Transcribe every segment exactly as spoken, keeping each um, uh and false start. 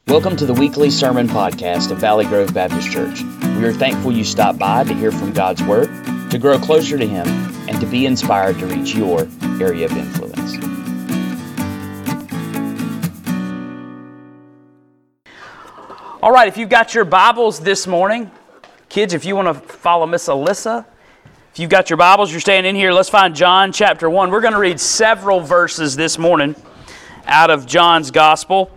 Welcome to the weekly sermon podcast of Valley Grove Baptist Church. We are thankful you stopped by to hear from God's Word, to grow closer to Him, and to be inspired to reach your area of influence. All right, if you've got your Bibles this morning, kids, if you want to follow Miss Alyssa, if you've got your Bibles, you're staying in here, let's find John chapter one. We're going to read several verses this morning out of John's Gospel,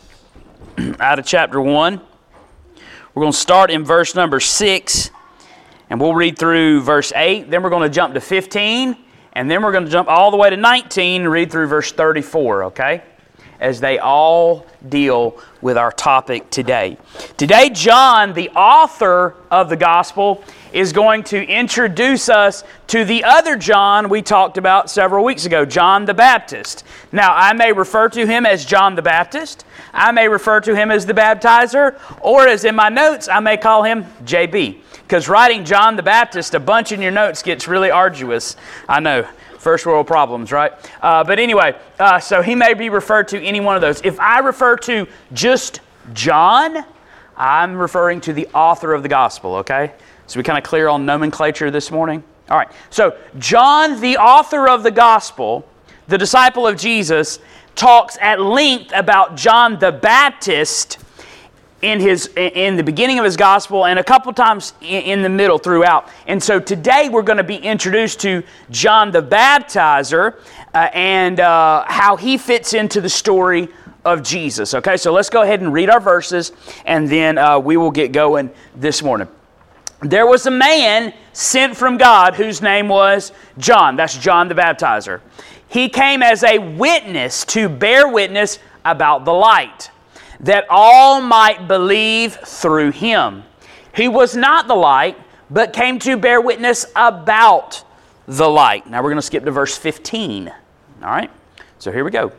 out of chapter one. We're going to start in verse number six, and we'll read through verse eight. Then we're going to jump to fifteen, and then we're going to jump all the way to nineteen and read through verse thirty-four, okay? As they all deal with our topic today. Today, John, the author of the Gospel, is going to introduce us to the other John we talked about several weeks ago, John the Baptist. Now, I may refer to him as John the Baptist. I may refer to him as the baptizer, or as in my notes, I may call him J B. Because writing John the Baptist a bunch in your notes gets really arduous. I know. First world problems, right? Uh, but anyway, uh, so he may be referred to any one of those. If I refer to just John, I'm referring to the author of the gospel, okay? So we kind of clear on nomenclature this morning? All right, so John, the author of the gospel, the disciple of Jesus, talks at length about John the Baptist in his in the beginning of his gospel and a couple times in the middle throughout. And so today we're going to be introduced to John the Baptizer uh, and uh, how he fits into the story of Jesus. Okay, so let's go ahead and read our verses, and then uh, we will get going this morning. There was a man sent from God whose name was John. That's John the Baptizer. He came as a witness to bear witness about the light, that all might believe through him. He was not the light, but came to bear witness about the light. Now we're going to skip to verse fifteen. All right? So here we go.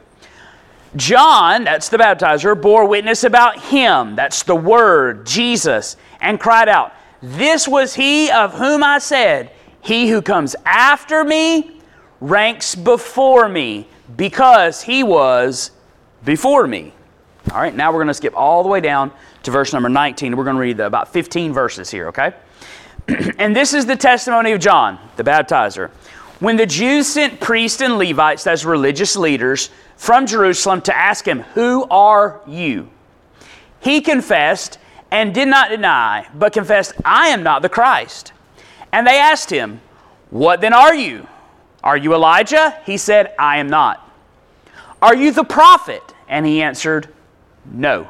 John, that's the baptizer, bore witness about him, that's the Word, Jesus, and cried out, "This was he of whom I said, he who comes after me ranks before me, because he was before me." All right, now we're going to skip all the way down to verse number nineteen. We're going to read about fifteen verses here, okay? And this is the testimony of John, the baptizer. When the Jews sent priests and Levites, as religious leaders, from Jerusalem to ask him, "Who are you?" he confessed and did not deny, but confessed, "I am not the Christ." And they asked him, "What then are you? Are you Elijah?" He said, "I am not." "Are you the prophet?" And he answered, "No."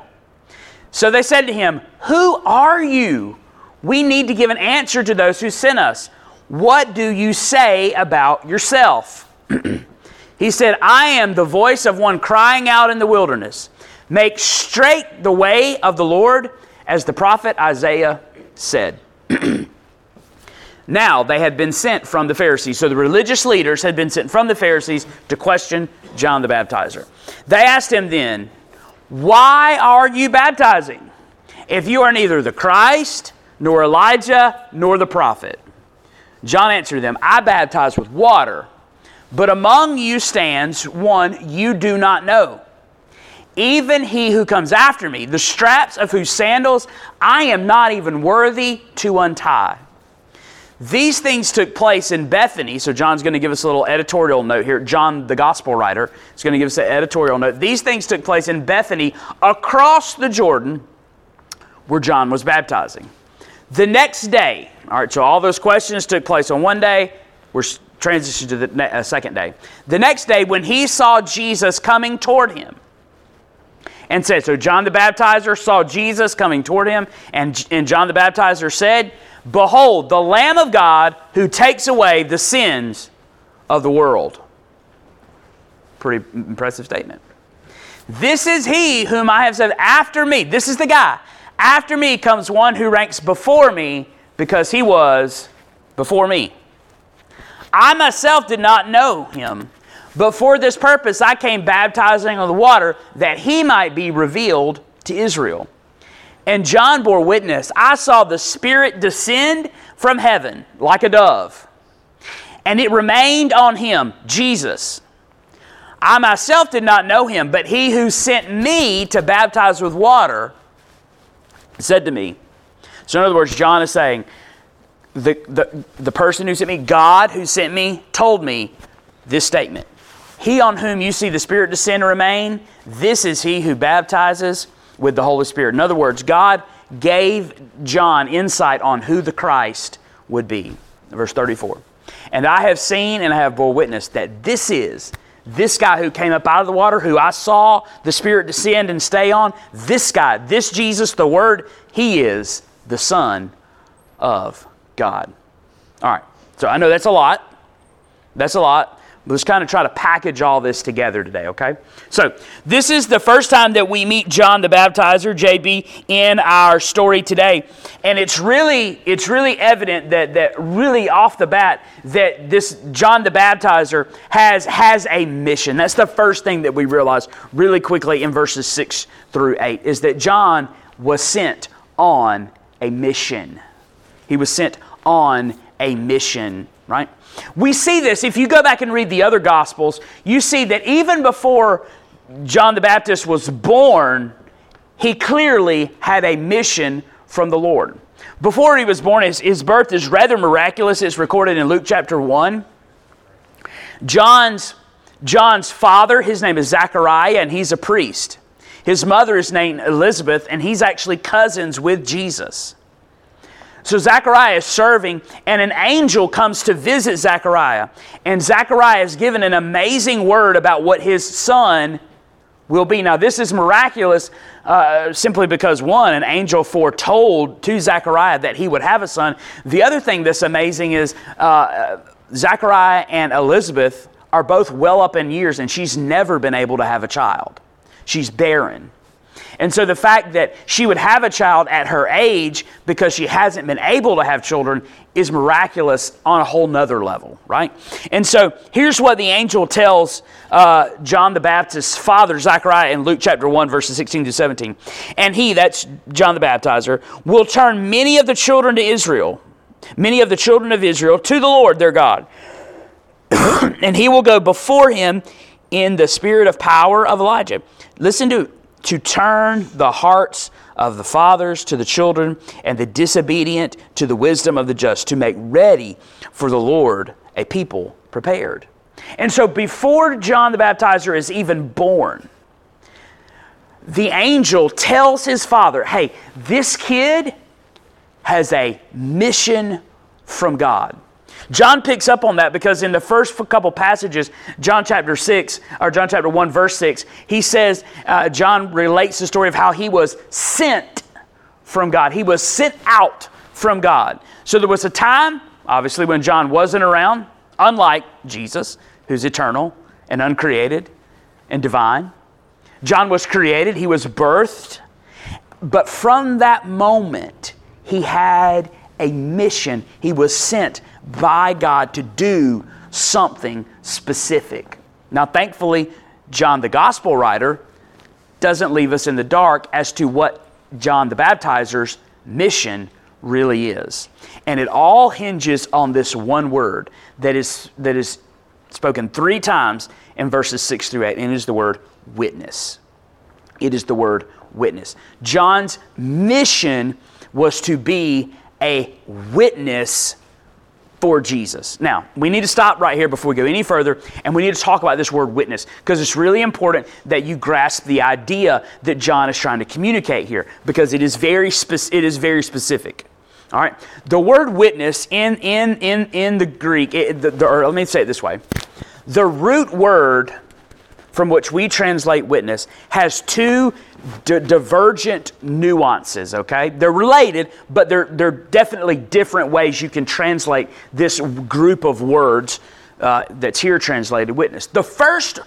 So they said to him, "Who are you? We need to give an answer to those who sent us. What do you say about yourself?" He said, "I am the voice of one crying out in the wilderness, 'Make straight the way of the Lord,' as the prophet Isaiah said." Now they had been sent from the Pharisees. So the religious leaders had been sent from the Pharisees to question John the Baptizer. They asked him then, "Why are you baptizing, if you are neither the Christ, nor Elijah, nor the prophet?" John answered them, "I baptize with water, but among you stands one you do not know, even he who comes after me, the straps of whose sandals I am not even worthy to untie." These things took place in Bethany. So John's going to give us a little editorial note here. John, the gospel writer, is going to give us an editorial note. These things took place in Bethany across the Jordan where John was baptizing. The next day, all right, so all those questions took place on one day. We're transitioning to the ne- uh, second day. The next day, when he saw Jesus coming toward him, and said, so John the Baptizer saw Jesus coming toward him, and, and John the Baptizer said, "Behold, the Lamb of God who takes away the sins of the world." Pretty impressive statement. "This is he whom I have said, after me," this is the guy, "after me comes one who ranks before me, because he was before me. I myself did not know him, but for this purpose I came baptizing on the water, that he might be revealed to Israel. And John bore witness, I saw the Spirit descend from heaven like a dove, and it remained on him," Jesus. I myself did not know him, but he who sent me to baptize with water said to me. So in other words, John is saying, the, the, the person who sent me, God who sent me, told me this statement. He on whom you see the Spirit descend and remain, this is he who baptizes with the Holy Spirit. In other words, God gave John insight on who the Christ would be. Verse thirty-four. And I have seen and I have bore witness that this is, this guy who came up out of the water, who I saw the Spirit descend and stay on, this guy, this Jesus, the Word, he is the Son of God. All right, so I know that's a lot. That's a lot. Let's kind of try to package all this together today, okay? So, this is the first time that we meet John the Baptizer, J B, in our story today. And it's really it's really evident that, that really off the bat that this John the Baptizer has, has a mission. That's the first thing that we realize really quickly in verses six through eight, is that John was sent on a mission. He was sent on a mission, right? We see this, if you go back and read the other Gospels, you see that even before John the Baptist was born, he clearly had a mission from the Lord. Before he was born, his, his birth is rather miraculous. It's recorded in Luke chapter one. John's, John's father, his name is Zechariah, and he's a priest. His mother is named Elizabeth, and he's actually cousins with Jesus. So Zechariah is serving, and an angel comes to visit Zechariah. And Zechariah is given an amazing word about what his son will be. Now, this is miraculous uh, simply because, one, an angel foretold to Zechariah that he would have a son. The other thing that's amazing is uh, Zechariah and Elizabeth are both well up in years, and she's never been able to have a child. She's barren. And so the fact that she would have a child at her age because she hasn't been able to have children is miraculous on a whole nother level, right? And so here's what the angel tells uh, John the Baptist's father, Zechariah, in Luke chapter one, verses sixteen to seventeen. And he, that's John the Baptizer, will turn many of the children to Israel, many of the children of Israel to the Lord their God. And he will go before him in the spirit of power of Elijah. Listen to to turn the hearts of the fathers to the children and the disobedient to the wisdom of the just, to make ready for the Lord a people prepared. And so before John the Baptizer is even born, the angel tells his father, hey, this kid has a mission from God. John picks up on that because in the first couple passages, John chapter six, or John chapter one, verse six, he says, uh, John relates the story of how he was sent from God. He was sent out from God. So there was a time, obviously, when John wasn't around, unlike Jesus, who's eternal and uncreated and divine. John was created, he was birthed, but from that moment, he had a mission. He was sent by God to do something specific. Now, thankfully, John the Gospel writer doesn't leave us in the dark as to what John the Baptizer's mission really is. And it all hinges on this one word that is, that is spoken three times in verses six through eight, and it is the word witness. It is the word witness. John's mission was to be a witness for Jesus. Now, we need to stop right here before we go any further, and we need to talk about this word witness, because it's really important that you grasp the idea that John is trying to communicate here, because it is very spe- it is very specific. All right, the word witness in in in in the Greek, it, the, the, or let me say it this way: the root word from which we translate witness has two d- divergent nuances, okay? They're related, but they're, they're definitely different ways you can translate this group of words uh, that's here translated witness. The first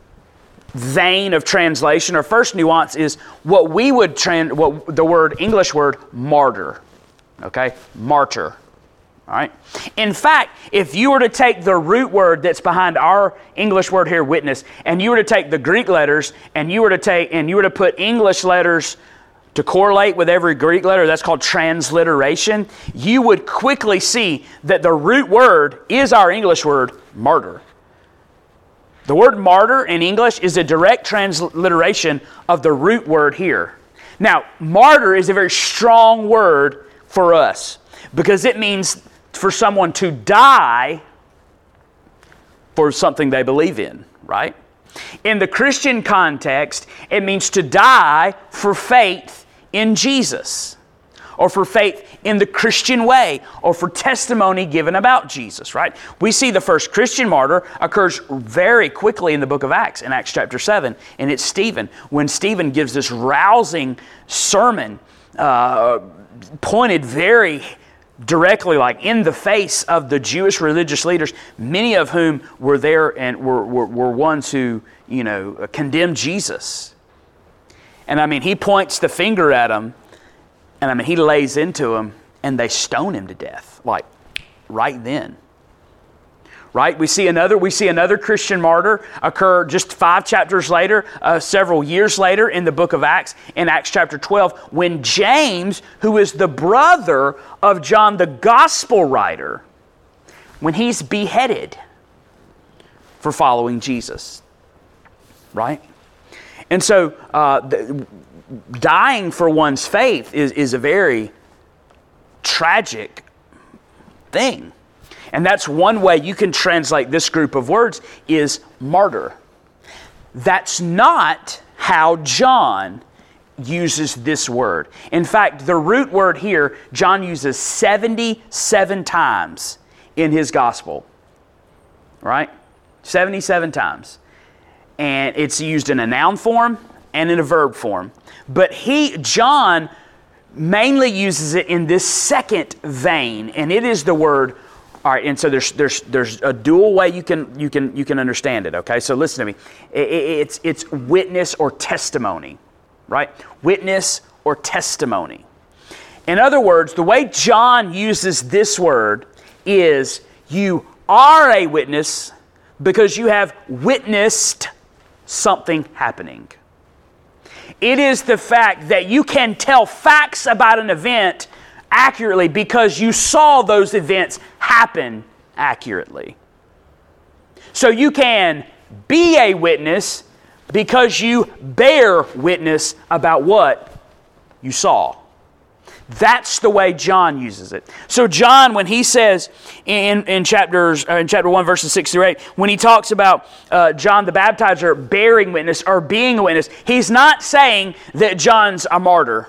vein of translation, or first nuance, is what we would, trans- what the word, English word, martyr, okay? Martyr. All right. In fact, if you were to take the root word that's behind our English word here, witness, and you were to take the Greek letters and you were to take and you were to put English letters to correlate with every Greek letter, that's called transliteration, you would quickly see that the root word is our English word, martyr. The word martyr in English is a direct transliteration of the root word here. Now, martyr is a very strong word for us because it means for someone to die for something they believe in, right? In the Christian context, it means to die for faith in Jesus, or for faith in the Christian way, or for testimony given about Jesus, right? We see the first Christian martyr occurs very quickly in the book of Acts, in Acts chapter seven, and it's Stephen. When Stephen gives this rousing sermon, uh, pointed very directly, like in the face of the Jewish religious leaders, many of whom were there and were, were, were ones who, you know, condemned Jesus. And I mean, he points the finger at them, and I mean, he lays into them, and they stone him to death, like right then. Right? We see another. We see another Christian martyr occur just five chapters later, uh, several years later, in the book of Acts, in Acts chapter twelve, when James, who is the brother of John, the gospel writer, when he's beheaded for following Jesus. Right? And so, uh, the, dying for one's faith is, is a very tragic thing. And that's one way you can translate this group of words is martyr. That's not how John uses this word. In fact, the root word here, John uses seventy-seven times in his gospel. Right? seventy-seven times. And it's used in a noun form and in a verb form. But he, John, mainly uses it in this second vein, and it is the word. All right, and so there's there's there's a dual way you can you can you can understand it. Okay, so listen to me. It, it, it's it's witness or testimony, right? Witness or testimony. In other words, the way John uses this word is you are a witness because you have witnessed something happening. It is the fact that you can tell facts about an event accurately because you saw those events happen accurately. So you can be a witness because you bear witness about what you saw. That's the way John uses it. So John, when he says in, in chapters uh, in chapter one, verses six through eight, when he talks about uh, John the Baptizer bearing witness or being a witness, he's not saying that John's a martyr.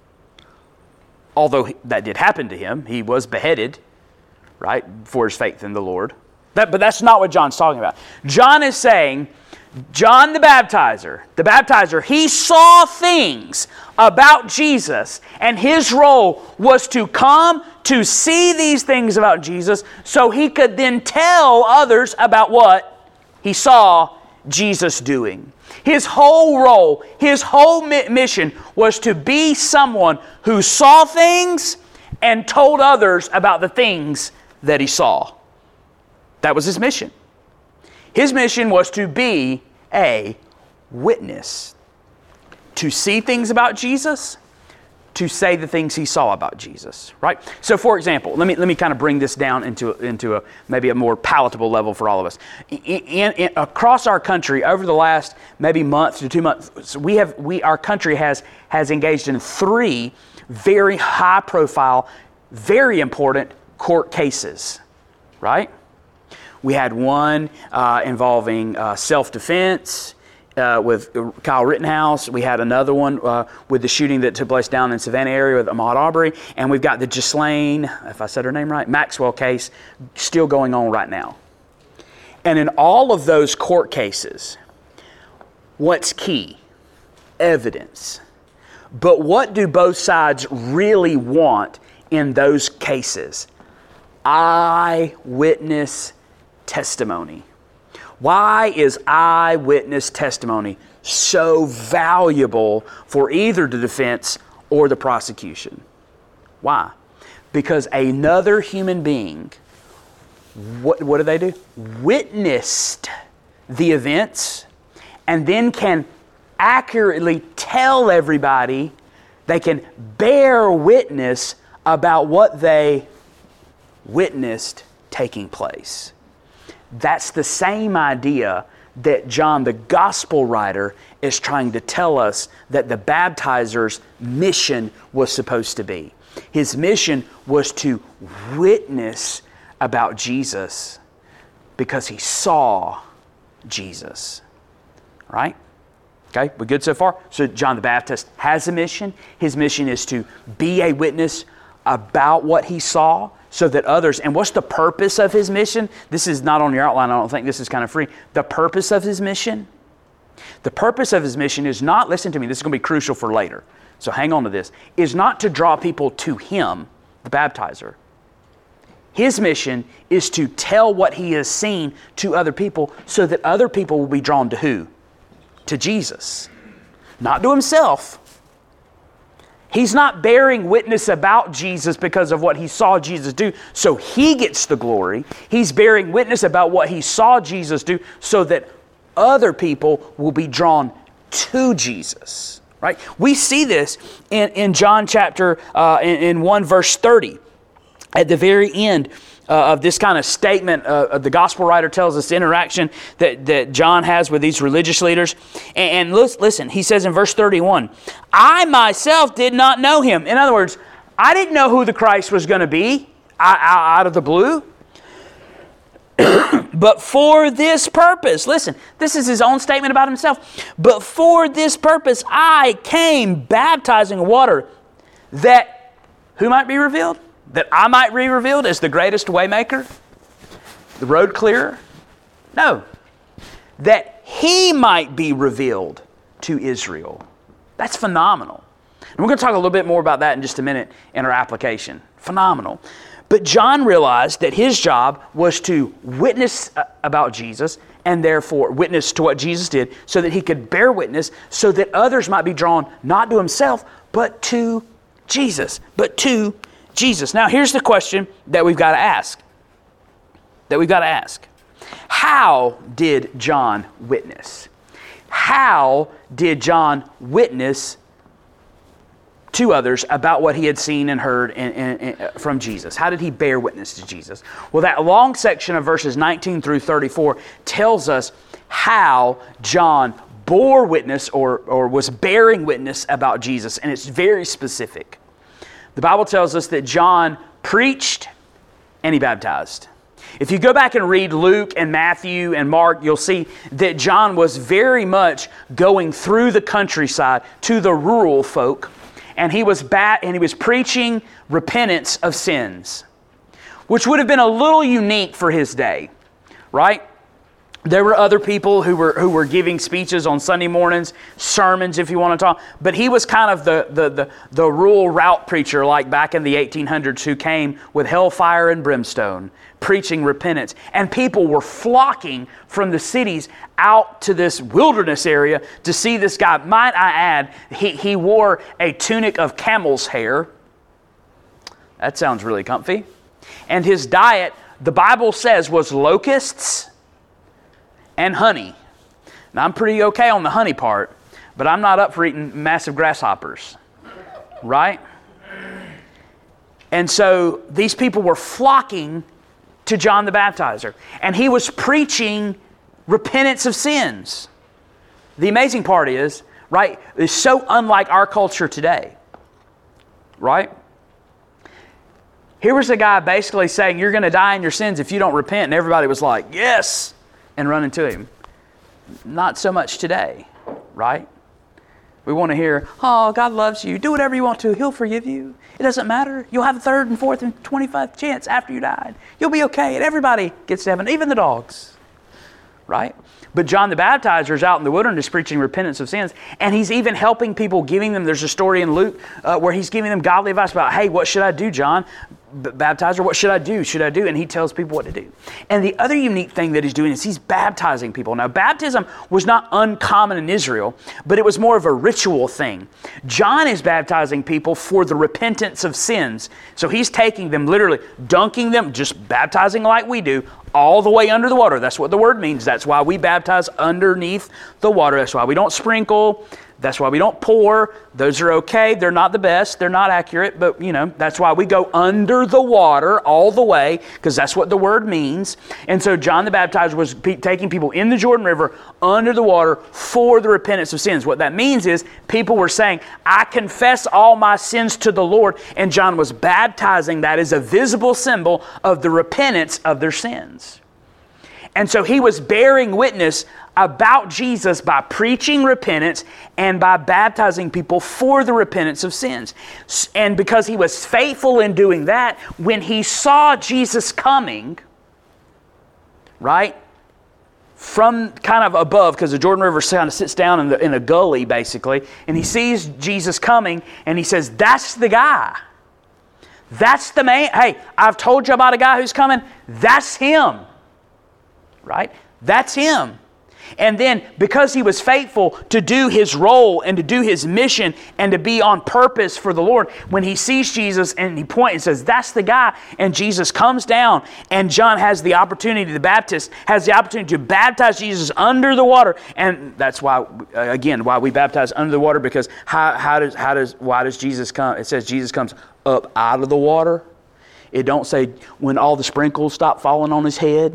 Although that did happen to him. He was beheaded, right, for his faith in the Lord. That, but that's not what John's talking about. John is saying, John the Baptizer, the baptizer, he saw things about Jesus, and his role was to come to see these things about Jesus so he could then tell others about what he saw Jesus doing. His whole role, his whole mission was to be someone who saw things and told others about the things that he saw. That was his mission. His mission was to be a witness. To see things about Jesus, to say the things he saw about Jesus, right? So for example, let me let me kind of bring this down into, into a maybe a more palatable level for all of us. In, in, in, across our country, over the last maybe month to two months, we have we our country has has engaged in three very high profile, very important court cases, right? We had one uh, involving uh, self-defense uh, with Kyle Rittenhouse. We had another one uh, with the shooting that took place down in Savannah area with Ahmaud Arbery. And we've got the Ghislaine, if I said her name right, Maxwell case still going on right now. And in all of those court cases, what's key? Evidence. But what do both sides really want in those cases? Eyewitness testimony. Why is eyewitness testimony so valuable for either the defense or the prosecution? Why? Because another human being, what, what do they do? Witnessed the events and then can accurately tell everybody, they can bear witness about what they witnessed taking place. That's the same idea that John, the gospel writer, is trying to tell us that the baptizer's mission was supposed to be. His mission was to witness about Jesus because he saw Jesus. Right? Okay, we good so far? So John the Baptist has a mission. His mission is to be a witness about what he saw so that others, and what's the purpose of his mission? This is not on your outline, I don't think. This is kind of free. The purpose of his mission? The purpose of his mission is not, listen to me, this is going to be crucial for later, so hang on to this, is not to draw people to him, the baptizer. His mission is to tell what he has seen to other people so that other people will be drawn to who? To Jesus. Not to himself. He's not bearing witness about Jesus because of what he saw Jesus do, so he gets the glory. He's bearing witness about what he saw Jesus do so that other people will be drawn to Jesus. Right? We see this in, in John chapter uh, in, in one verse thirty. At the very end uh, of this kind of statement, uh, the gospel writer tells us the interaction that, that John has with these religious leaders. And, and listen, he says in verse thirty-one, I myself did not know him. In other words, I didn't know who the Christ was going to be out of the blue. But for this purpose, listen, this is his own statement about himself. But for this purpose, I came baptizing water that who might be revealed? That I might be revealed as the greatest waymaker? The road clearer? No. That he might be revealed to Israel. That's phenomenal. And we're going to talk a little bit more about that in just a minute in our application. Phenomenal. But John realized that his job was to witness about Jesus and therefore witness to what Jesus did so that he could bear witness so that others might be drawn not to himself but to Jesus. But to Jesus. Now here's the question that we've got to ask. That we've got to ask. How did John witness? How did John witness to others about what he had seen and heard in, in, in, from Jesus? How did he bear witness to Jesus? Well, that long section of verses nineteen through thirty-four tells us how John bore witness or, or was bearing witness about Jesus, and it's very specific. The Bible tells us that John preached and he baptized. If you go back and read Luke and Matthew and Mark, you'll see that John was very much going through the countryside to the rural folk, and he was bat and he was preaching repentance of sins, which would have been a little unique for his day, right? There were other people who were who were giving speeches on Sunday mornings, sermons if you want to talk, but he was kind of the the the, the rural route preacher like back in the eighteen hundreds who came with hellfire and brimstone, preaching repentance. And people were flocking from the cities out to this wilderness area to see this guy. Might I add, he, he wore a tunic of camel's hair. That sounds really comfy. And his diet, the Bible says, was locusts and honey. Now, I'm pretty okay on the honey part, but I'm not up for eating massive grasshoppers, right? And so these people were flocking to John the Baptizer, and he was preaching repentance of sins. The amazing part is, right, it's so unlike our culture today, right? Here was a guy basically saying, you're going to die in your sins if you don't repent, and everybody was like, yes, and running to him. Not so much today, right? We want to hear, oh, God loves you. Do whatever you want to. He'll forgive you. It doesn't matter. You'll have a third and fourth and twenty-fifth chance after you died. You'll be okay. And everybody gets to heaven, even the dogs, right? But John the Baptizer is out in the wilderness preaching repentance of sins. And he's even helping people, giving them, there's a story in Luke uh, where he's giving them godly advice about, hey, what should I do, John? B- baptizer, what should I do? Should I do? And he tells people what to do. And the other unique thing that he's doing is he's baptizing people. Now, baptism was not uncommon in Israel, but it was more of a ritual thing. John is baptizing people for the repentance of sins. So he's taking them, literally dunking them, just baptizing like we do, all the way under the water. That's what the word means. That's why we baptize underneath the water. That's why we don't sprinkle. That's why we don't pour. Those are okay. They're not the best. They're not accurate, but you know, that's why we go under the water all the way, because that's what the word means. And so John the Baptizer was pe- taking people in the Jordan River under the water for the repentance of sins. What that means is people were saying, I confess all my sins to the Lord, and John was baptizing that as a visible symbol of the repentance of their sins. And so he was bearing witness about Jesus by preaching repentance and by baptizing people for the repentance of sins. And because he was faithful in doing that, when he saw Jesus coming, right, from kind of above, because the Jordan River kind of sits down in, the, in a gully, basically, and he sees Jesus coming, and he says, that's the guy. That's the man. Hey, I've told you about a guy who's coming. That's him. Right? That's him. And then because he was faithful to do his role and to do his mission and to be on purpose for the Lord, when he sees Jesus and he points and says, that's the guy, and Jesus comes down and John has the opportunity, the Baptist has the opportunity to baptize Jesus under the water. And that's why, again, why we baptize under the water, because how, how does, how does, why does Jesus come? It says Jesus comes up out of the water. It don't say when all the sprinkles stop falling on his head.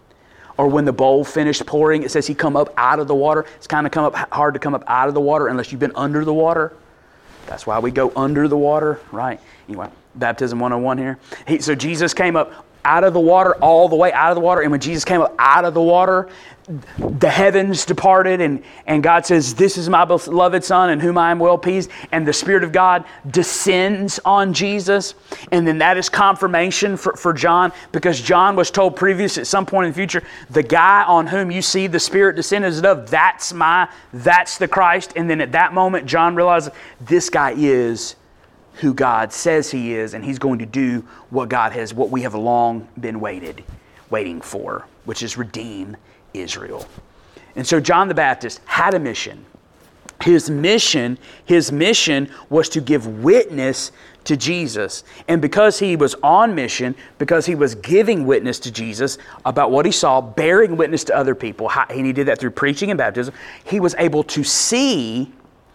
Or when the bowl finished pouring, it says he come up out of the water. It's kind of come up hard to come up out of the water unless you've been under the water. That's why we go under the water, right? Anyway, baptism one oh one here. He, so Jesus came up out of the water, all the way out of the water. And when Jesus came up out of the water, the heavens departed, and, and God says, this is my beloved Son in whom I am well pleased. And the Spirit of God descends on Jesus. And then that is confirmation for, for John, because John was told previous at some point in the future, the guy on whom you see the Spirit descend as a dove, that's my, that's the Christ. And then at that moment, John realizes this guy is who God says he is, and he's going to do what God has, what we have long been waited, waiting for, which is redeem Israel. And so John the Baptist had a mission. His mission, his mission was to give witness to Jesus. And because he was on mission, because he was giving witness to Jesus about what he saw, bearing witness to other people, and he did that through preaching and baptism, he was able to see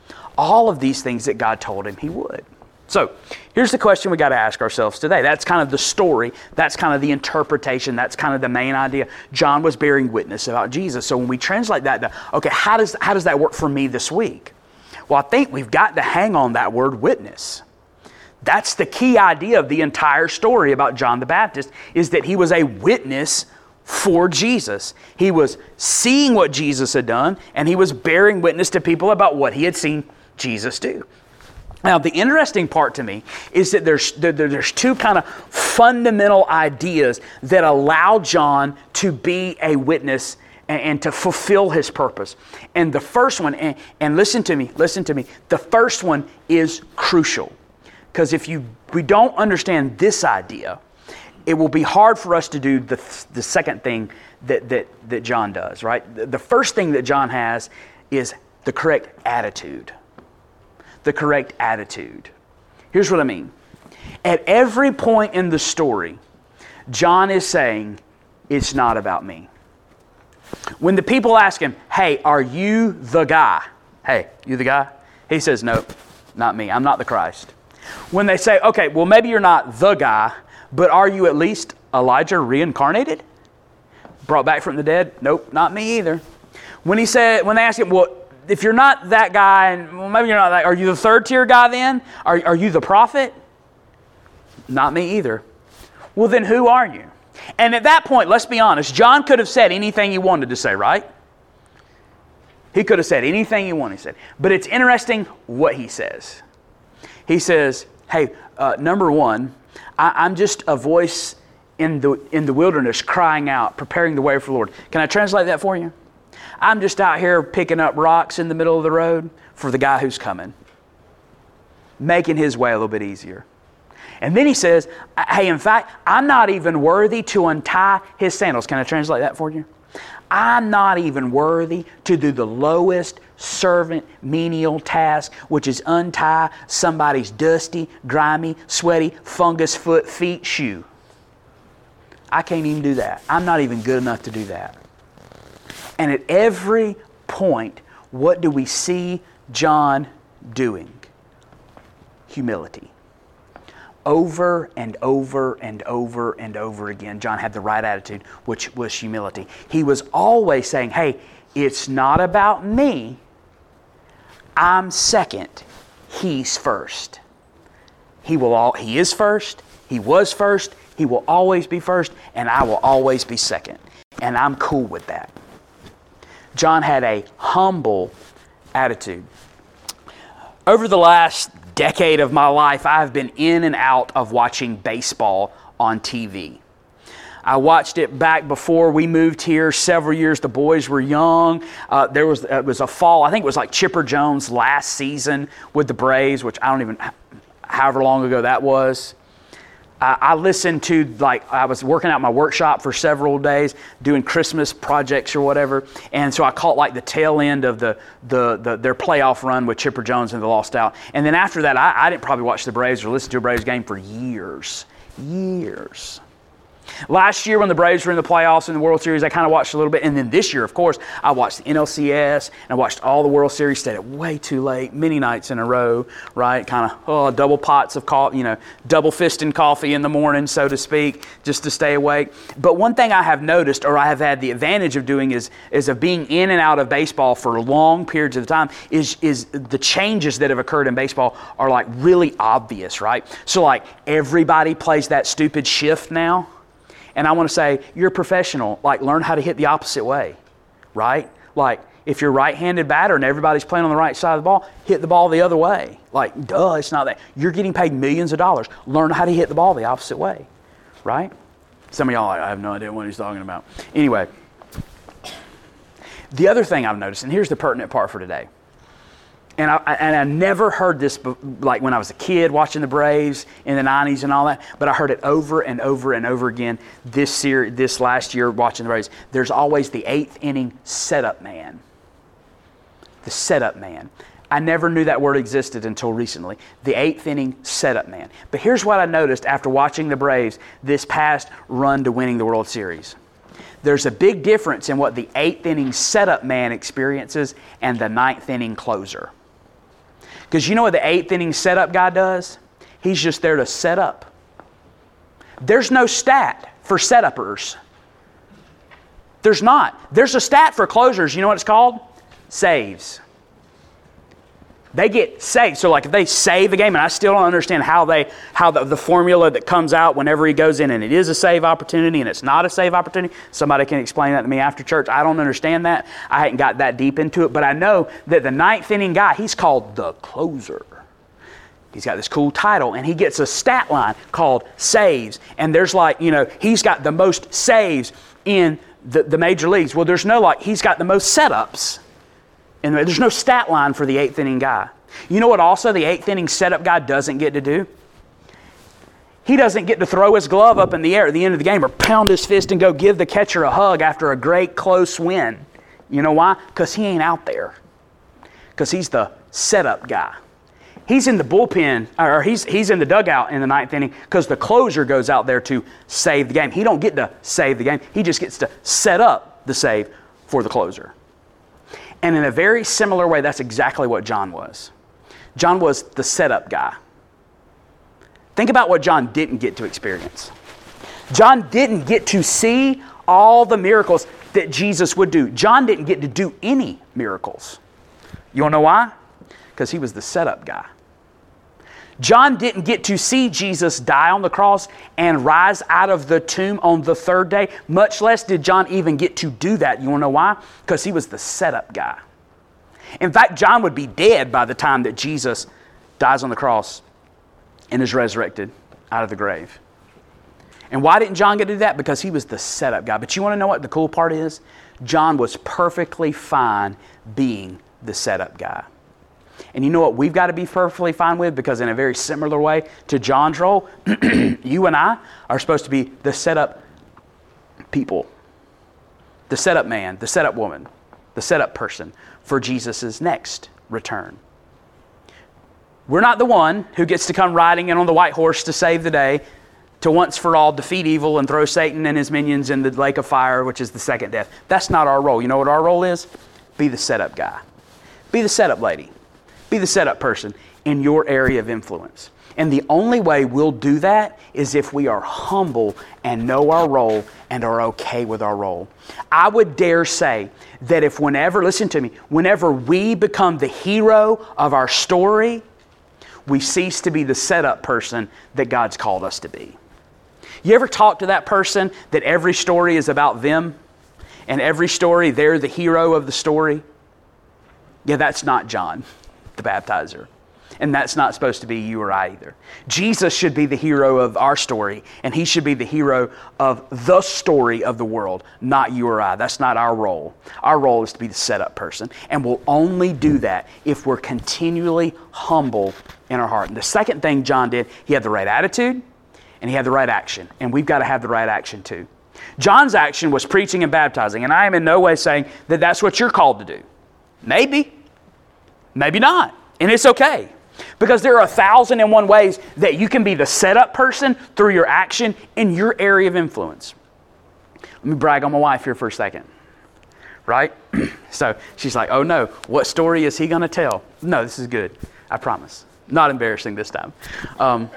all of these things that God told him he would. So here's the question we got to ask ourselves today. That's kind of the story. That's kind of the interpretation. That's kind of the main idea. John was bearing witness about Jesus. So when we translate that to, okay, how does, how does that work for me this week? Well, I think we've got to hang on that word witness. That's the key idea of the entire story about John the Baptist, is that he was a witness for Jesus. He was seeing what Jesus had done, and he was bearing witness to people about what he had seen Jesus do. Now, the interesting part to me is that there's there's two kind of fundamental ideas that allow John to be a witness and, and to fulfill his purpose. And the first one, and, and listen to me, listen to me, the first one is crucial. Because if you we don't understand this idea, it will be hard for us to do the, the second thing that, that, that John does, right? The first thing that John has is the correct attitude. The correct attitude. Here's what I mean. At every point in the story, John is saying, it's not about me. When the people ask him, hey, are you the guy? Hey, you the guy? He says, no, not me. I'm not the Christ. When they say, okay, well, maybe you're not the guy, but are you at least Elijah reincarnated? Brought back from the dead? Nope, not me either. When he said, when they ask him, well, if you're not that guy, and well, maybe you're not that, are you the third tier guy then? Are, are you the prophet? Not me either. Well, then who are you? And at that point, let's be honest, John could have said anything he wanted to say, right? He could have said anything he wanted to say. But it's interesting what he says. He says, hey, uh, number one, I, I'm just a voice in the, in the wilderness crying out, preparing the way for the Lord. Can I translate that for you? I'm just out here picking up rocks in the middle of the road for the guy who's coming, making his way a little bit easier. And then he says, hey, in fact, I'm not even worthy to untie his sandals. Can I translate that for you? I'm not even worthy to do the lowest servant menial task, which is untie somebody's dusty, grimy, sweaty, fungus foot, feet, shoe. I can't even do that. I'm not even good enough to do that. And at every point, what do we see John doing? Humility. Over and over and over and over again, John had the right attitude, which was humility. He was always saying, hey, it's not about me. I'm second. He's first. He will all, he is first. He was first. He will always be first. And I will always be second. And I'm cool with that. John had a humble attitude. Over the last decade of my life, I've been in and out of watching baseball on T V. I watched it back before we moved here several years. The boys were young. Uh, there was it was a fall. I think it was like Chipper Jones' last season with the Braves, which I don't even, however long ago that was. Uh, I listened to, like, I was working out my workshop for several days, doing Christmas projects or whatever, and so I caught like the tail end of the the, the their playoff run with Chipper Jones and they lost out. And then after that, I, I didn't probably watch the Braves or listen to a Braves game for years, years. Last year when the Braves were in the playoffs in the World Series, I kind of watched a little bit. And then this year, of course, I watched the N L C S and I watched all the World Series, stayed up way too late, many nights in a row, right? Kind of oh, double pots of coffee, you know, double fisting coffee in the morning, so to speak, just to stay awake. But one thing I have noticed, or I have had the advantage of doing, is, is of being in and out of baseball for long periods of time, is, is the changes that have occurred in baseball are like really obvious, right? So like everybody plays that stupid shift now. And I want to say, you're a professional, like learn how to hit the opposite way, right? Like if you're right-handed batter and everybody's playing on the right side of the ball, hit the ball the other way. Like, duh, it's not that. You're getting paid millions of dollars. Learn how to hit the ball the opposite way, right? Some of y'all are like, I have no idea what he's talking about. Anyway, the other thing I've noticed, and here's the pertinent part for today, and I, and I never heard this like when I was a kid watching the Braves in the nineties and all that, but I heard it over and over and over again this year, this last year watching the Braves. There's always the eighth inning setup man. The setup man. I never knew that word existed until recently. The eighth inning setup man. But here's what I noticed after watching the Braves this past run to winning the World Series. There's a big difference in what the eighth inning setup man experiences and the ninth inning closer. Because you know what the eighth inning setup guy does? He's just there to set up. There's no stat for setuppers. There's not. There's a stat for closers. You know what it's called? Saves. They get saved. So like if they save a game, and I still don't understand how they, how the, the formula that comes out whenever he goes in and it is a save opportunity and it's not a save opportunity. Somebody can explain that to me after church. I don't understand that. I hadn't got that deep into it, but I know that the ninth inning guy, he's called the closer. He's got this cool title and he gets a stat line called saves. And there's like, you know, he's got the most saves in the, the major leagues. Well, there's no like, he's got the most setups. And there's no stat line for the eighth inning guy. You know what also the eighth inning setup guy doesn't get to do? He doesn't get to throw his glove up in the air at the end of the game or pound his fist and go give the catcher a hug after a great close win. You know why? Because he ain't out there. Because he's the setup guy. He's in the bullpen, or he's he's in the dugout in the ninth inning because the closer goes out there to save the game. He don't get to save the game. He just gets to set up the save for the closer. And in a very similar way, that's exactly what John was. John was the setup guy. Think about what John didn't get to experience. John didn't get to see all the miracles that Jesus would do. John didn't get to do any miracles. You want to know why? Because he was the setup guy. John didn't get to see Jesus die on the cross and rise out of the tomb on the third day. Much less did John even get to do that. You want to know why? Because he was the setup guy. In fact, John would be dead by the time that Jesus dies on the cross and is resurrected out of the grave. And why didn't John get to do that? Because he was the setup guy. But you want to know what the cool part is? John was perfectly fine being the setup guy. And you know what we've got to be perfectly fine with? Because in a very similar way to John's role, you and I are supposed to be the setup people. The setup man, the setup woman, the setup person for Jesus' next return. We're not the one who gets to come riding in on the white horse to save the day, to once for all defeat evil and throw Satan and his minions in the lake of fire, which is the second death. That's not our role. You know what our role is? Be the setup guy. Be the setup lady. Be the setup person in your area of influence. And the only way we'll do that is if we are humble and know our role and are okay with our role. I would dare say that if whenever, listen to me, whenever we become the hero of our story, we cease to be the setup person that God's called us to be. You ever talk to that person that every story is about them? And every story, they're the hero of the story? Yeah, that's not John the Baptizer. And that's not supposed to be you or I either. Jesus should be the hero of our story, and He should be the hero of the story of the world, not you or I. That's not our role. Our role is to be the setup person, and we'll only do that if we're continually humble in our heart. And the second thing John did, he had the right attitude, and he had the right action, and we've got to have the right action too. John's action was preaching and baptizing, and I am in no way saying that that's what you're called to do. Maybe, maybe not, and it's okay. Because there are a thousand and one ways that you can be the setup person through your action in your area of influence. Let me brag on my wife here for a second. Right? So she's like, oh no, what story is he going to tell? No, this is good. I promise. Not embarrassing this time. Um,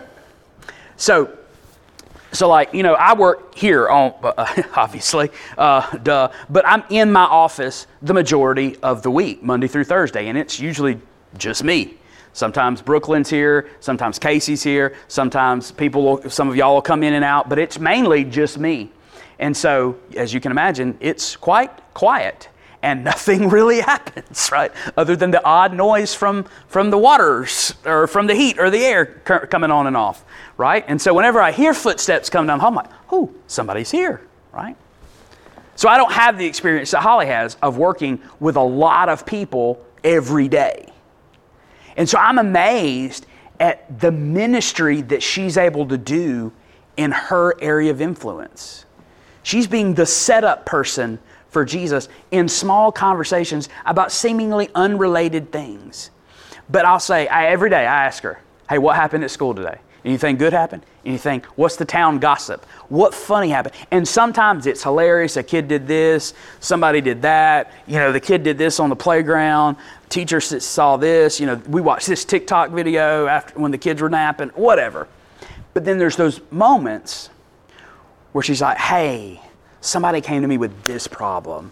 so, so like, you know, I work here on, uh, obviously, uh, duh, but I'm in my office the majority of the week, Monday through Thursday, and it's usually just me. Sometimes Brooklyn's here, sometimes Casey's here, sometimes people will, some of y'all will come in and out, but it's mainly just me. And so, as you can imagine, it's quite quiet and nothing really happens, right? Other than the odd noise from, from the waters or from the heat or the air coming on and off, right? And so whenever I hear footsteps come down, I'm like, oh, somebody's here, right? So I don't have the experience that Holly has of working with a lot of people every day. And so I'm amazed at the ministry that she's able to do in her area of influence. She's being the setup person for Jesus in small conversations about seemingly unrelated things. But I'll say, I, every day I ask her, hey, what happened at school today? Anything good happened? Anything? What's the town gossip? What funny happened? And sometimes it's hilarious. A kid did this. Somebody did that. You know, the kid did this on the playground. Teacher saw this. You know, we watched this TikTok video after when the kids were napping. Whatever. But then there's those moments where she's like, hey, somebody came to me with this problem,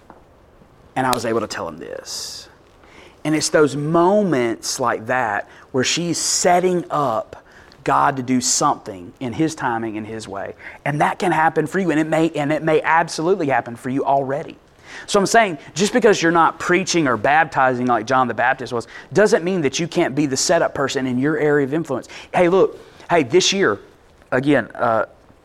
and I was able to tell them this. And it's those moments like that where she's setting up God to do something in His timing, in His way. And that can happen for you, and it may and it may absolutely happen for you already. So I'm saying, just because you're not preaching or baptizing like John the Baptist was, doesn't mean that you can't be the setup person in your area of influence. Hey, look, hey, this year, again, uh,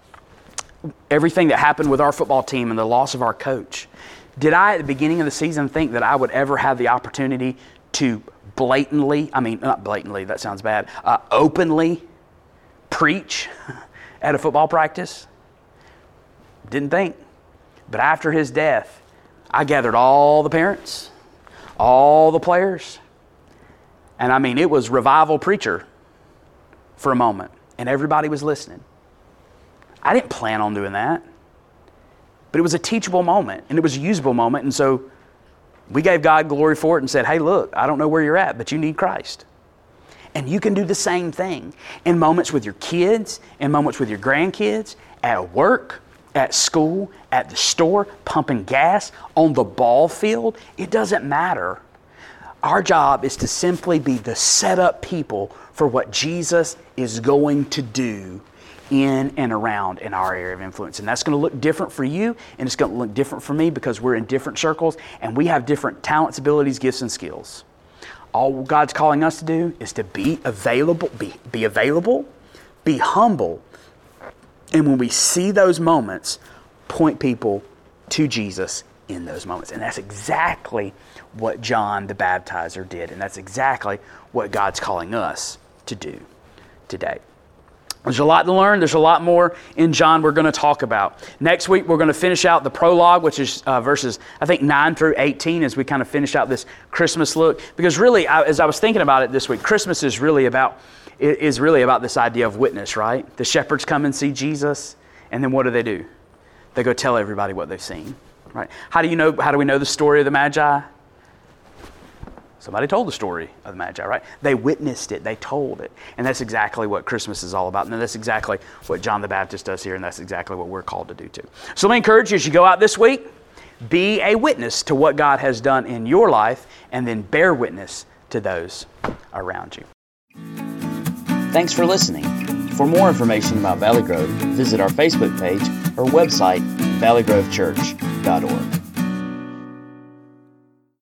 everything that happened with our football team and the loss of our coach, did I at the beginning of the season think that I would ever have the opportunity to blatantly, I mean, not blatantly, that sounds bad, uh, openly preach at a football practice? Didn't think. But after his death, I gathered all the parents, all the players, and I mean, it was revival preacher for a moment, and everybody was listening. I didn't plan on doing that, but it was a teachable moment, and it was a usable moment, and so we gave God glory for it and said, hey, look, I don't know where you're at, but you need Christ. And you can do the same thing in moments with your kids, in moments with your grandkids, at work, at school, at the store, pumping gas, on the ball field. It doesn't matter. Our job is to simply be the set-up people for what Jesus is going to do in and around in our area of influence. And that's going to look different for you, and it's going to look different for me because we're in different circles and we have different talents, abilities, gifts, and skills. All God's calling us to do is to be available, be, be available, be humble, and when we see those moments, point people to Jesus in those moments. And that's exactly what John the Baptizer did, and that's exactly what God's calling us to do today. There's a lot to learn. There's a lot more in John we're going to talk about. Next week, we're going to finish out the prologue, which is uh, verses, I think, nine through eighteen, as we kind of finish out this Christmas look. Because really, I, as I was thinking about it this week, Christmas is really about is really about this idea of witness, right? The shepherds come and see Jesus, and then what do they do? They go tell everybody what they've seen, right? How do you know? How do we know the story of the Magi? Somebody told the story of the Magi, right? They witnessed it. They told it. And that's exactly what Christmas is all about. And that's exactly what John the Baptist does here, and that's exactly what we're called to do too. So let me encourage you as you go out this week, be a witness to what God has done in your life, and then bear witness to those around you. Thanks for listening. For more information about Valley Grove, visit our Facebook page or website, valley grove church dot org.